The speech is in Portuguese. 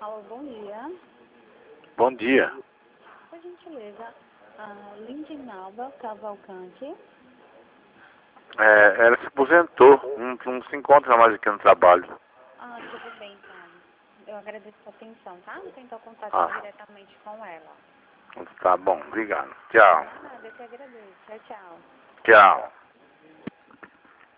Alô, bom dia. Bom dia. Por gentileza, Lindinalba Cavalcante. Ela se aposentou, não se encontra mais aqui no trabalho. Tudo bem, então. Eu agradeço a atenção, tá? Vou tentar o contato diretamente com ela. Tá bom, obrigado. Tchau. Nada, eu que agradeço. Tchau, tchau. Tchau.